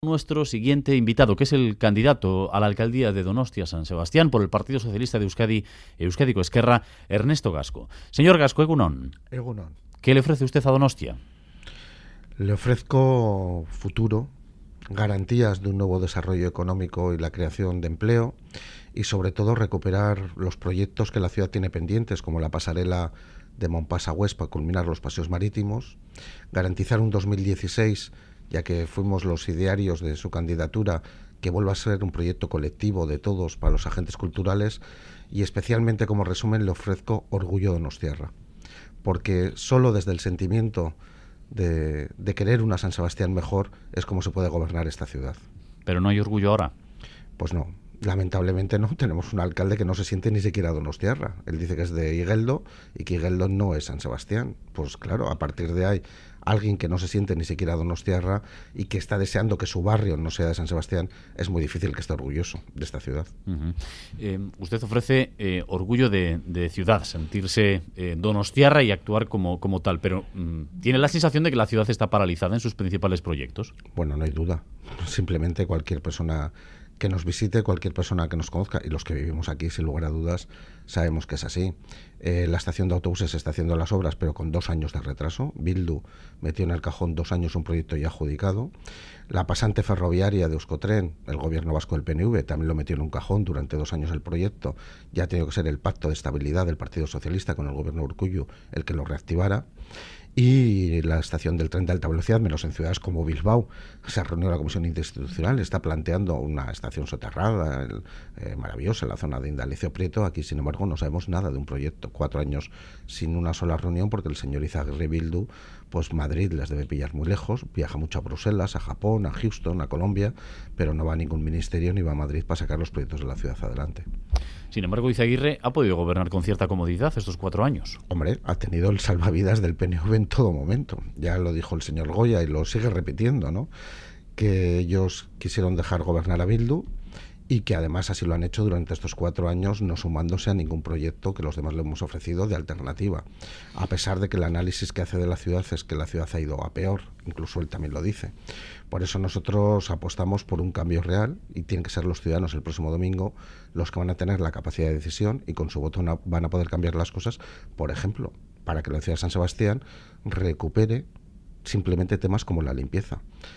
Nuestro siguiente invitado, que es el candidato a la alcaldía de Donostia San Sebastián por el Partido Socialista de Euskadi, Euskadiko Ezkerra, Ernesto Gasco. Señor Gasco, egunon. Egunon. ¿Qué le ofrece usted a Donostia? Le ofrezco futuro, garantías de un nuevo desarrollo económico y la creación de empleo y sobre todo recuperar los proyectos que la ciudad tiene pendientes, como la pasarela de Montpassa-Hues para culminar los paseos marítimos, garantizar un 2016, ya que fuimos los idearios de su candidatura, que vuelva a ser un proyecto colectivo de todos para los agentes culturales, y especialmente como resumen le ofrezco orgullo donostiarra, porque solo desde el sentimiento de querer una San Sebastián mejor es como se puede gobernar esta ciudad. Pero no hay orgullo ahora. Pues no, lamentablemente no. Tenemos un alcalde que no se siente ni siquiera donostiarra. Él dice que es de Igeldo y que Igeldo no es San Sebastián. Pues claro, a partir de ahí, alguien que no se siente ni siquiera donostiarra y que está deseando que su barrio no sea de San Sebastián, es muy difícil que esté orgulloso de esta ciudad. Usted ofrece orgullo de ciudad, sentirse donostiarra y actuar como tal, pero ¿tiene la sensación de que la ciudad está paralizada en sus principales proyectos? Bueno, no hay duda. Simplemente cualquier persona que nos visite, cualquier persona que nos conozca, y los que vivimos aquí, sin lugar a dudas, sabemos que es así. La estación de autobuses está haciendo las obras, pero con 2 años de retraso. Bildu metió en el cajón 2 años un proyecto ya adjudicado. La pasante ferroviaria de Euskotren, el gobierno vasco del PNV, también lo metió en un cajón durante 2 años el proyecto. Ya ha tenido que ser el pacto de estabilidad del Partido Socialista con el gobierno de Urkullu el que lo reactivara. Y la estación del tren de alta velocidad, menos en ciudades como Bilbao, se ha reunido la Comisión Interinstitucional, está planteando una estación soterrada maravillosa en la zona de Indalecio Prieto. Aquí, sin embargo, no sabemos nada de un proyecto. 4 años sin una sola reunión, porque el señor Izaguirre Bildu, pues Madrid les debe pillar muy lejos, viaja mucho a Bruselas, a Japón, a Houston, a Colombia, pero no va a ningún ministerio ni va a Madrid para sacar los proyectos de la ciudad adelante. Sin embargo, Izaguirre ha podido gobernar con cierta comodidad estos 4 años. Hombre, ha tenido el salvavidas del PNV en todo momento. Ya lo dijo el señor Goya y lo sigue repitiendo, ¿no? Que ellos quisieron dejar gobernar a Bildu y que además así lo han hecho durante estos 4 años, no sumándose a ningún proyecto que los demás le hemos ofrecido de alternativa. A pesar de que el análisis que hace de la ciudad es que la ciudad ha ido a peor, incluso él también lo dice. Por eso nosotros apostamos por un cambio real y tienen que ser los ciudadanos el próximo domingo los que van a tener la capacidad de decisión y con su voto van a poder cambiar las cosas, por ejemplo, para que la ciudad de San Sebastián recupere simplemente temas como la limpieza.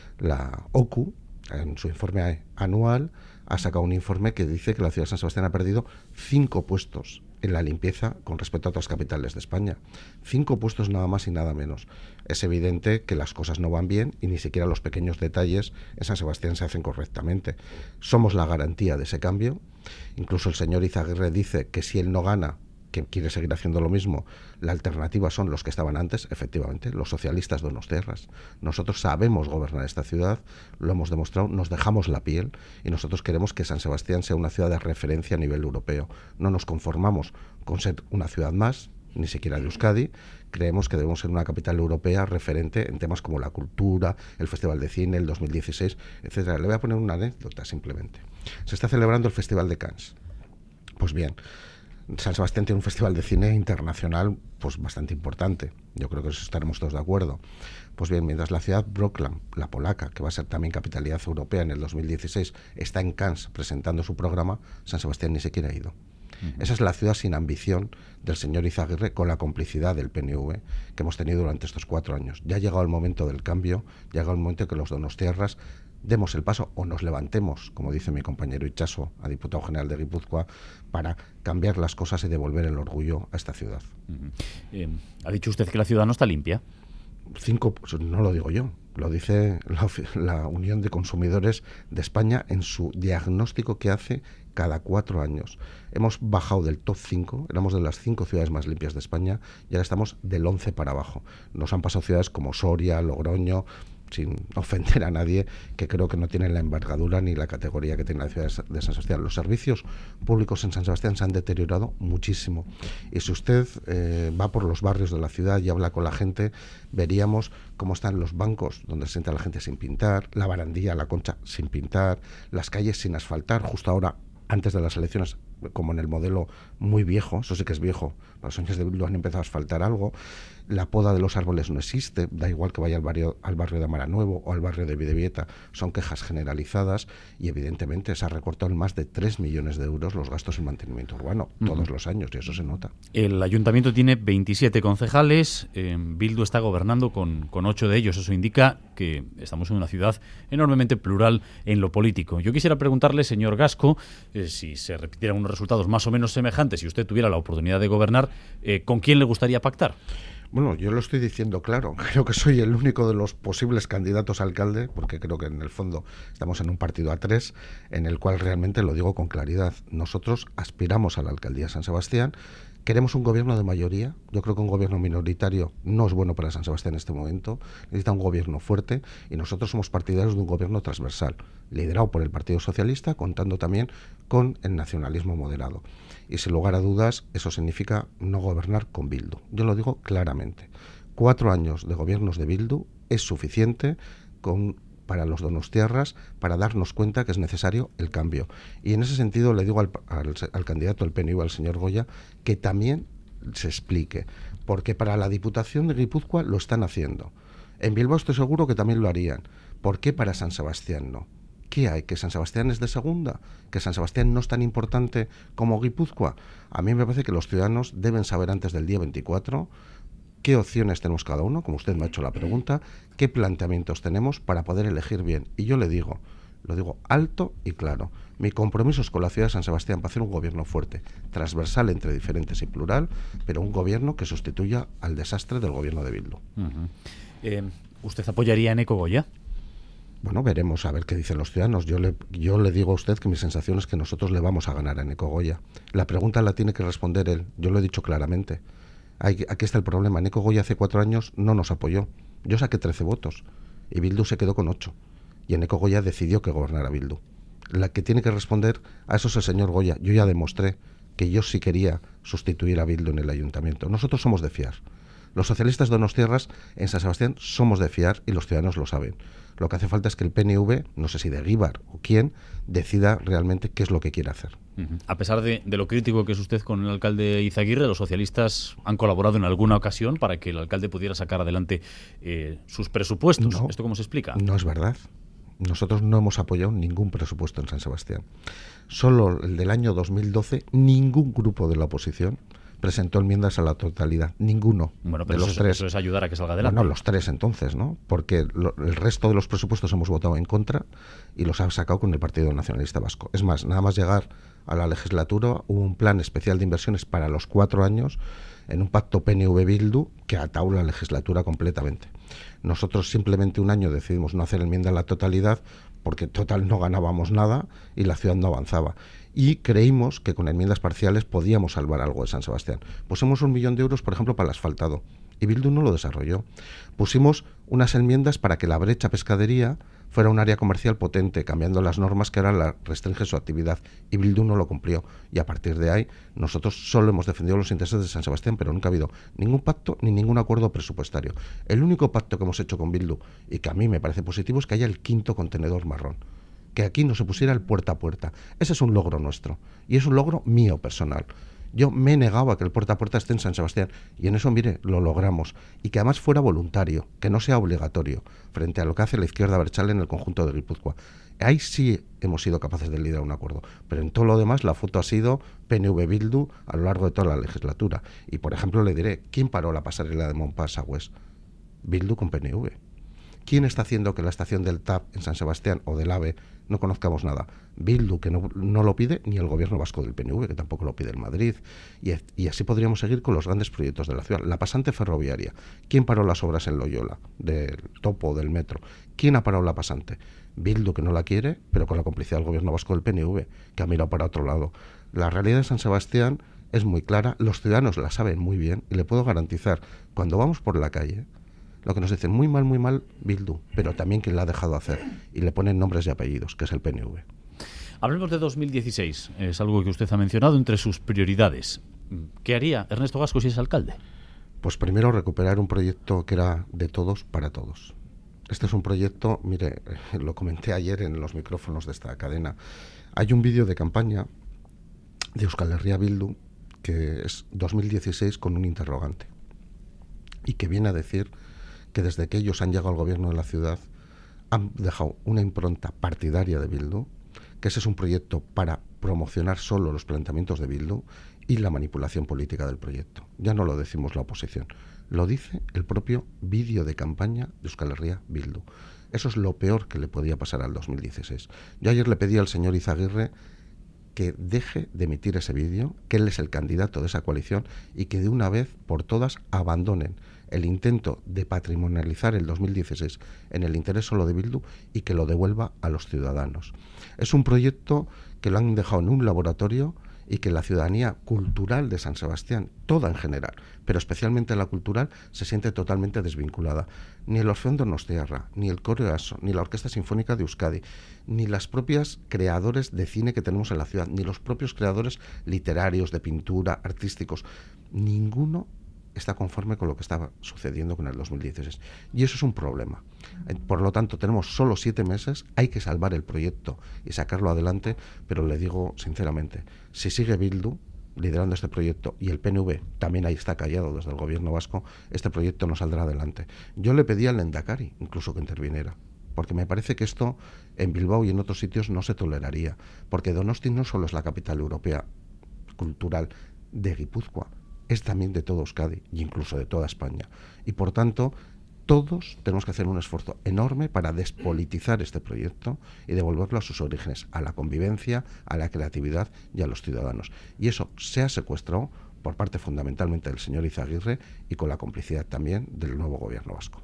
La OCU, en su informe anual, ha sacado un informe que dice que la ciudad de San Sebastián ha perdido 5 puestos en la limpieza con respecto a otras capitales de España. 5 puestos nada más y nada menos. Es evidente que las cosas no van bien y ni siquiera los pequeños detalles en San Sebastián se hacen correctamente. Somos la garantía de ese cambio. Incluso el señor Izaguirre dice que si él no gana, que quiere seguir haciendo lo mismo, la alternativa son los que estaban antes, efectivamente, los socialistas donostiarras. Nosotros sabemos gobernar esta ciudad, lo hemos demostrado, nos dejamos la piel y nosotros queremos que San Sebastián sea una ciudad de referencia a nivel europeo. No nos conformamos con ser una ciudad más, ni siquiera de Euskadi. Creemos que debemos ser una capital europea referente en temas como la cultura, el Festival de Cine, el 2016, etcétera. Le voy a poner una anécdota simplemente. Se está celebrando el Festival de Cannes. Pues bien, San Sebastián tiene un festival de cine internacional pues bastante importante. Yo creo que eso estaremos todos de acuerdo. Pues bien, mientras la ciudad Wrocław, la polaca, que va a ser también capitalidad europea en el 2016, está en Cannes presentando su programa, San Sebastián ni siquiera ha ido. Esa es la ciudad sin ambición del señor Izaguirre, con la complicidad del PNV que hemos tenido durante estos 4 años. Ya ha llegado el momento del cambio, ya ha llegado el momento que los donostiarras demos el paso o nos levantemos, como dice mi compañero Itxaso, a diputado general de Guipúzcoa, para cambiar las cosas y devolver el orgullo a esta ciudad. ¿Ha dicho usted que la ciudad no está limpia? 5, no lo digo yo, lo dice la Unión de Consumidores de España en su diagnóstico que hace cada 4 años. Hemos bajado del top 5, éramos de las 5 ciudades más limpias de España y ahora estamos del 11 para abajo. Nos han pasado ciudades como Soria, Logroño, sin ofender a nadie, que creo que no tienen la envergadura ni la categoría que tiene la ciudad de San Sebastián. Los servicios públicos en San Sebastián se han deteriorado muchísimo. Y si usted va por los barrios de la ciudad y habla con la gente, veríamos cómo están los bancos donde se sienta la gente sin pintar, la barandilla, la Concha sin pintar, las calles sin asfaltar. Justo ahora, antes de las elecciones, como en el modelo muy viejo, eso sí que es viejo, los años de Bildu han empezado a asfaltar algo, la poda de los árboles no existe, da igual que vaya al barrio de Amara Nuevo o al barrio de Bidebieta, son quejas generalizadas y evidentemente se ha recortado en más de 3 millones de euros los gastos en mantenimiento urbano todos los años y eso se nota. El ayuntamiento tiene 27 concejales, Bildu está gobernando con 8 de ellos, eso indica que estamos en una ciudad enormemente plural en lo político. Yo quisiera preguntarle, señor Gasco, si se repitieran unos resultados más o menos semejantes y usted tuviera la oportunidad de gobernar, ¿con quién le gustaría pactar? Bueno, yo lo estoy diciendo claro. Creo que soy el único de los posibles candidatos a alcalde, porque creo que en el fondo estamos en un partido a 3, en el cual realmente lo digo con claridad. Nosotros aspiramos a la alcaldía de San Sebastián. Queremos un gobierno de mayoría. Yo creo que un gobierno minoritario no es bueno para San Sebastián en este momento. Necesita un gobierno fuerte y nosotros somos partidarios de un gobierno transversal, liderado por el Partido Socialista, contando también con el nacionalismo moderado. Y sin lugar a dudas, eso significa no gobernar con Bildu. Yo lo digo claramente. 4 años de gobiernos de Bildu es suficiente para los donostiarras para darnos cuenta que es necesario el cambio. Y en ese sentido le digo al candidato del PNV, al señor Goya, que también se explique, porque para la Diputación de Guipúzcoa lo están haciendo. En Bilbao estoy seguro que también lo harían. ¿Por qué para San Sebastián no? ¿Qué hay? ¿Que San Sebastián es de segunda? ¿Que San Sebastián no es tan importante como Guipúzcoa? A mí me parece que los ciudadanos deben saber antes del día 24 qué opciones tenemos cada uno, como usted me ha hecho la pregunta, qué planteamientos tenemos para poder elegir bien. Y yo lo digo alto y claro. Mi compromiso es con la ciudad de San Sebastián para hacer un gobierno fuerte, transversal entre diferentes y plural, pero un gobierno que sustituya al desastre del gobierno de Bildu. ¿Usted apoyaría a Eneko Goya? Bueno, veremos a ver qué dicen los ciudadanos. Yo le digo a usted que mi sensación es que nosotros le vamos a ganar a Eneko Goya. La pregunta la tiene que responder él. Yo lo he dicho claramente. Aquí está el problema. Eneko Goya hace 4 años no nos apoyó. Yo saqué 13 votos y Bildu se quedó con 8. Y Eneko Goya decidió que gobernara Bildu. La que tiene que responder a eso es el señor Goya. Yo ya demostré que yo sí quería sustituir a Bildu en el ayuntamiento. Nosotros somos de fiar. Los socialistas donostiarras en San Sebastián somos de fiar y los ciudadanos lo saben. Lo que hace falta es que el PNV, no sé si de Eguíbar o quién, decida realmente qué es lo que quiere hacer. A pesar de lo crítico que es usted con el alcalde Izaguirre, los socialistas han colaborado en alguna ocasión para que el alcalde pudiera sacar adelante sus presupuestos. No, ¿Esto cómo se explica? No es verdad. Nosotros no hemos apoyado ningún presupuesto en San Sebastián. Solo el del año 2012, ningún grupo de la oposición presentó enmiendas a la totalidad. Ninguno. Bueno, pero de los 3. Eso es ayudar a que salga adelante. Bueno, los 3 entonces, ¿no? Porque el resto de los presupuestos hemos votado en contra y los ha sacado con el Partido Nacionalista Vasco. Es más, nada más llegar a la legislatura hubo un plan especial de inversiones para los 4 años en un pacto PNV-Bildu que atau la legislatura completamente. Nosotros simplemente un año decidimos no hacer enmienda a la totalidad porque total no ganábamos nada y la ciudad no avanzaba. Y creímos que con enmiendas parciales podíamos salvar algo de San Sebastián. Pusimos 1 millón de euros, por ejemplo, para el asfaltado, y Bildu no lo desarrolló. Pusimos unas enmiendas para que la brecha pescadería fuera un área comercial potente, cambiando las normas que ahora la restringen su actividad, y Bildu no lo cumplió. Y a partir de ahí, nosotros solo hemos defendido los intereses de San Sebastián, pero nunca ha habido ningún pacto ni ningún acuerdo presupuestario. El único pacto que hemos hecho con Bildu, y que a mí me parece positivo, es que haya el 5º contenedor marrón. Que aquí no se pusiera el puerta a puerta. Ese es un logro nuestro y es un logro mío personal. Yo me he negado a que el puerta a puerta esté en San Sebastián y en eso, mire, lo logramos. Y que además fuera voluntario, que no sea obligatorio, frente a lo que hace la izquierda abertzale en el conjunto de Guipúzcoa. Ahí sí hemos sido capaces de liderar un acuerdo. Pero en todo lo demás la foto ha sido PNV-Bildu a lo largo de toda la legislatura. Y por ejemplo le diré, ¿quién paró la pasarela de Montpas-Sagües? Bildu con PNV. ¿Quién está haciendo que la estación del TAP en San Sebastián o del AVE no conozcamos nada? Bildu, que no lo pide, ni el gobierno vasco del PNV, que tampoco lo pide el Madrid. Y así podríamos seguir con los grandes proyectos de la ciudad. La pasante ferroviaria. ¿Quién paró las obras en Loyola, del topo, del metro? ¿Quién ha parado la pasante? Bildu, que no la quiere, pero con la complicidad del gobierno vasco del PNV, que ha mirado para otro lado. La realidad de San Sebastián es muy clara, los ciudadanos la saben muy bien, y le puedo garantizar, cuando vamos por la calle, lo que nos dicen muy mal Bildu, pero también quien la ha dejado hacer, y le ponen nombres y apellidos, que es el PNV. Hablemos de 2016, es algo que usted ha mencionado entre sus prioridades. ¿Qué haría Ernesto Gasco si es alcalde? Pues primero recuperar un proyecto que era de todos para todos. Este es un proyecto, mire, lo comenté ayer en los micrófonos de esta cadena. Hay un vídeo de campaña de Euskal Herria Bildu, que es 2016 con un interrogante, y que viene a decir que desde que ellos han llegado al gobierno de la ciudad han dejado una impronta partidaria de Bildu, que ese es un proyecto para promocionar solo los planteamientos de Bildu y la manipulación política del proyecto. Ya no lo decimos la oposición, lo dice el propio vídeo de campaña de Euskal Herria Bildu. Eso es lo peor que le podía pasar al 2016. Yo ayer le pedí al señor Izaguirre que deje de emitir ese vídeo, que él es el candidato de esa coalición y que de una vez por todas abandonen el intento de patrimonializar el 2016 en el interés solo de Bildu y que lo devuelva a los ciudadanos. Es un proyecto que lo han dejado en un laboratorio y que la ciudadanía cultural de San Sebastián, toda en general, pero especialmente la cultural, se siente totalmente desvinculada. Ni el Orfeón Donostiarra, ni el Coro EASO, ni la Orquesta Sinfónica de Euskadi, ni las propias creadores de cine que tenemos en la ciudad, ni los propios creadores literarios, de pintura, artísticos, ninguno está conforme con lo que estaba sucediendo con el 2016. Y eso es un problema. Por lo tanto, tenemos solo 7 meses, hay que salvar el proyecto y sacarlo adelante, pero le digo sinceramente, si sigue Bildu liderando este proyecto y el PNV también ahí está callado desde el gobierno vasco, este proyecto no saldrá adelante. Yo le pedí al Lehendakari incluso que interviniera, porque me parece que esto en Bilbao y en otros sitios no se toleraría, porque Donosti no solo es la capital europea cultural de Guipúzcoa, es también de todo Euskadi e incluso de toda España. Y por tanto, todos tenemos que hacer un esfuerzo enorme para despolitizar este proyecto y devolverlo a sus orígenes, a la convivencia, a la creatividad y a los ciudadanos. Y eso se ha secuestrado por parte fundamentalmente del señor Izaguirre y con la complicidad también del nuevo gobierno vasco.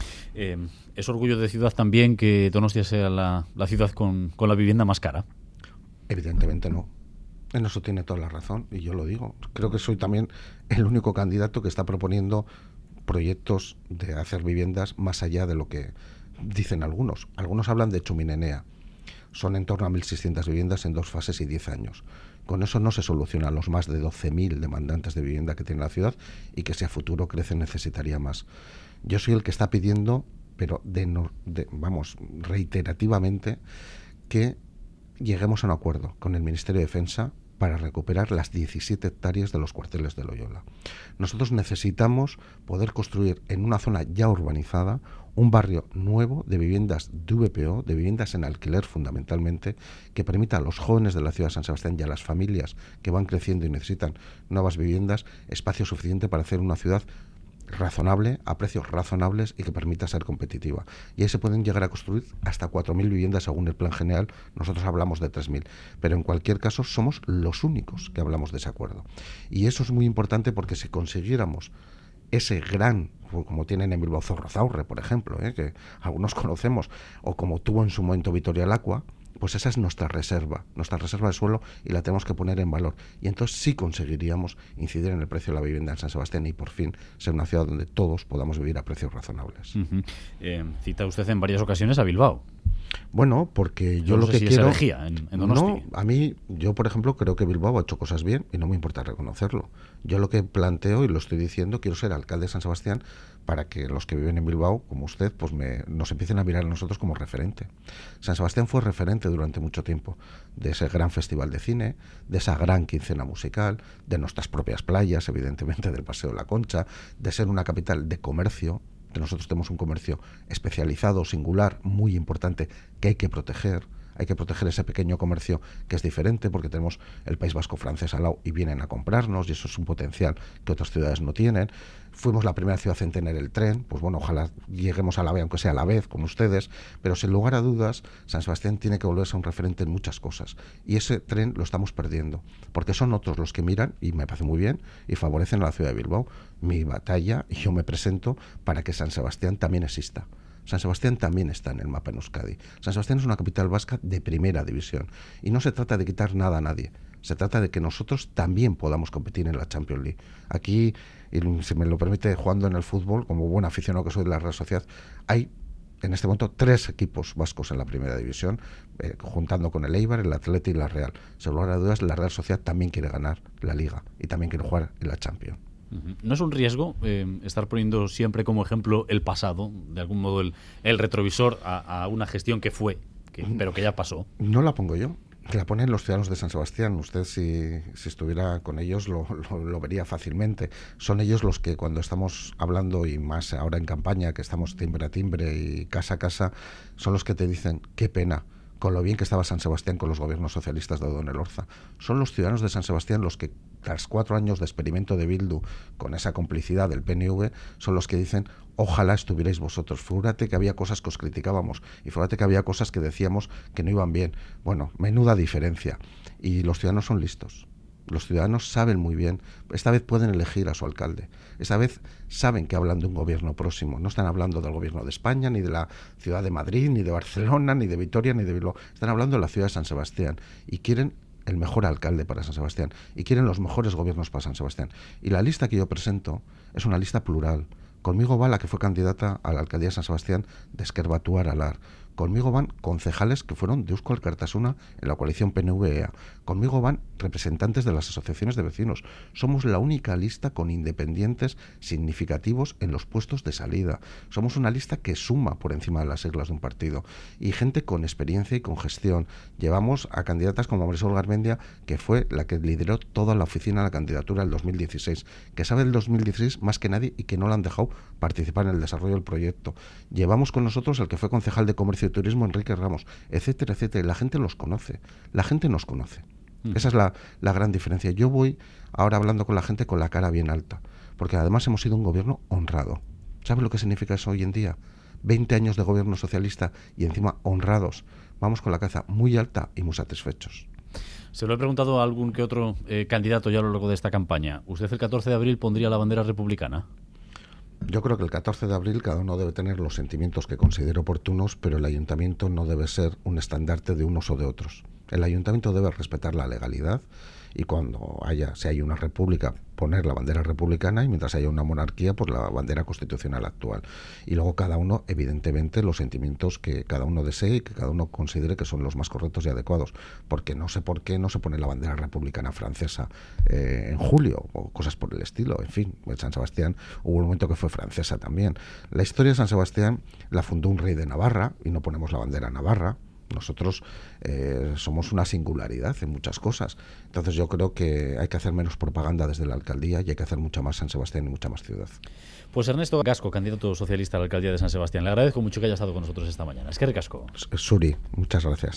¿Es orgullo de ciudad también que Donostia sea la ciudad con la vivienda más cara? Evidentemente no. En eso tiene toda la razón, y yo lo digo. Creo que soy también el único candidato que está proponiendo proyectos de hacer viviendas más allá de lo que dicen algunos. Algunos hablan de Chuminenea. Son en torno a 1.600 viviendas en 2 fases y 10 años. Con eso no se solucionan los más de 12.000 demandantes de vivienda que tiene la ciudad y que si a futuro crece necesitaría más. Yo soy el que está pidiendo, pero reiterativamente, que lleguemos a un acuerdo con el Ministerio de Defensa para recuperar las 17 hectáreas de los cuarteles de Loyola. Nosotros necesitamos poder construir en una zona ya urbanizada un barrio nuevo de viviendas de VPO, de viviendas en alquiler fundamentalmente, que permita a los jóvenes de la ciudad de San Sebastián y a las familias que van creciendo y necesitan nuevas viviendas, espacio suficiente para hacer una ciudad razonable, a precios razonables y que permita ser competitiva. Y ahí se pueden llegar a construir hasta 4.000 viviendas según el plan general. Nosotros hablamos de 3.000, pero en cualquier caso somos los únicos que hablamos de ese acuerdo. Y eso es muy importante porque si consiguiéramos ese gran, como tienen en Bilbao Zorrozaurre, por ejemplo, que algunos conocemos, o como tuvo en su momento Vitoria Lacua, pues esa es nuestra reserva de suelo y la tenemos que poner en valor. Y entonces sí conseguiríamos incidir en el precio de la vivienda en San Sebastián y por fin ser una ciudad donde todos podamos vivir a precios razonables. Cita usted en varias ocasiones a Bilbao. Bueno, porque yo no lo sé que si quiero... es herejía en Donosti. No, a mí, yo por ejemplo creo que Bilbao ha hecho cosas bien y no me importa reconocerlo. Yo lo que planteo y lo estoy diciendo, quiero ser alcalde de San Sebastián para que los que viven en Bilbao, como usted, pues nos empiecen a mirar a nosotros como referente. San Sebastián fue referente durante mucho tiempo de ese gran festival de cine, de esa gran quincena musical, de nuestras propias playas, evidentemente del Paseo de la Concha, de ser una capital de comercio. Que nosotros tenemos un comercio especializado, singular, muy importante, que hay que proteger. Hay que proteger ese pequeño comercio que es diferente porque tenemos el País Vasco francés al lado y vienen a comprarnos y eso es un potencial que otras ciudades no tienen. Fuimos la primera ciudad en tener el tren, pues bueno, ojalá lleguemos a la vez, aunque sea a la vez, con ustedes, pero sin lugar a dudas, San Sebastián tiene que volverse un referente en muchas cosas y ese tren lo estamos perdiendo, porque son otros los que miran, y me parece muy bien, y favorecen a la ciudad de Bilbao. Mi batalla, y yo me presento para que San Sebastián también exista. San Sebastián también está en el mapa en Euskadi. San Sebastián es una capital vasca de primera división y no se trata de quitar nada a nadie. Se trata de que nosotros también podamos competir en la Champions League. Aquí, y si me lo permite, jugando en el fútbol, como buen aficionado que soy de la Real Sociedad, hay en este momento 3 equipos vascos en la primera división, juntando con el Eibar, el Atleti y la Real. Sin lugar a dudas, la Real Sociedad también quiere ganar la Liga y también quiere jugar en la Champions. ¿No es un riesgo estar poniendo siempre como ejemplo el pasado, de algún modo el retrovisor a una gestión que fue, pero que ya pasó? No la pongo yo. La ponen los ciudadanos de San Sebastián. Usted, si estuviera con ellos, lo vería fácilmente. Son ellos los que, cuando estamos hablando, y más ahora en campaña, que estamos timbre a timbre y casa a casa, son los que te dicen: qué pena con lo bien que estaba San Sebastián con los gobiernos socialistas de Don Elorza. Son los ciudadanos de San Sebastián los que, tras 4 años de experimento de Bildu, con esa complicidad del PNV, son los que dicen: ojalá estuvierais vosotros. Fíjate que había cosas que os criticábamos, y fíjate que había cosas que decíamos que no iban bien. Bueno, menuda diferencia. Y los ciudadanos son listos. Los ciudadanos saben muy bien. Esta vez pueden elegir a su alcalde. Esta vez saben que hablan de un gobierno próximo. No están hablando del gobierno de España, ni de la ciudad de Madrid, ni de Barcelona, ni de Vitoria, ni de Bilbao. Están hablando de la ciudad de San Sebastián. Y quieren el mejor alcalde para San Sebastián. Y quieren los mejores gobiernos para San Sebastián. Y la lista que yo presento es una lista plural. Conmigo va la que fue candidata a la alcaldía de San Sebastián de Ezker Batua Aralar. Conmigo van concejales que fueron de Eusko Alkartasuna en la coalición PNV-EA. Conmigo van representantes de las asociaciones de vecinos. Somos la única lista con independientes significativos en los puestos de salida. Somos una lista que suma por encima de las siglas de un partido. Y gente con experiencia y con gestión. Llevamos a candidatas como Marisol Garmendia, que fue la que lideró toda la oficina de la candidatura del 2016, que sabe del 2016 más que nadie y que no la han dejado participar en el desarrollo del proyecto. Llevamos con nosotros al que fue concejal de Comercio y Turismo, Enrique Ramos, etcétera, etcétera. Y la gente los conoce, la gente nos conoce. Esa es la gran diferencia. Yo voy ahora hablando con la gente con la cara bien alta, porque además hemos sido un gobierno honrado. ¿Sabe lo que significa eso hoy en día? 20 años de gobierno socialista y encima honrados. Vamos con la cabeza muy alta y muy satisfechos. Se lo he preguntado a algún que otro candidato ya a lo largo de esta campaña. ¿Usted el 14 de abril pondría la bandera republicana? Yo creo que el 14 de abril cada uno debe tener los sentimientos que considere oportunos, pero el ayuntamiento no debe ser un estandarte de unos o de otros. El ayuntamiento debe respetar la legalidad y cuando si hay una república, poner la bandera republicana, y mientras haya una monarquía, pues la bandera constitucional actual. Y luego cada uno, evidentemente, los sentimientos que cada uno desee y que cada uno considere que son los más correctos y adecuados. Porque no sé por qué no se pone la bandera republicana francesa en julio, o cosas por el estilo. En fin, en San Sebastián hubo un momento que fue francesa también. La historia de San Sebastián la fundó un rey de Navarra y no ponemos la bandera navarra. Nosotros somos una singularidad en muchas cosas. Entonces yo creo que hay que hacer menos propaganda desde la alcaldía y hay que hacer mucha más San Sebastián y mucha más ciudad. Pues Ernesto Gasco, candidato socialista a la alcaldía de San Sebastián, le agradezco mucho que haya estado con nosotros esta mañana. Es que ricasco. Suri, muchas gracias.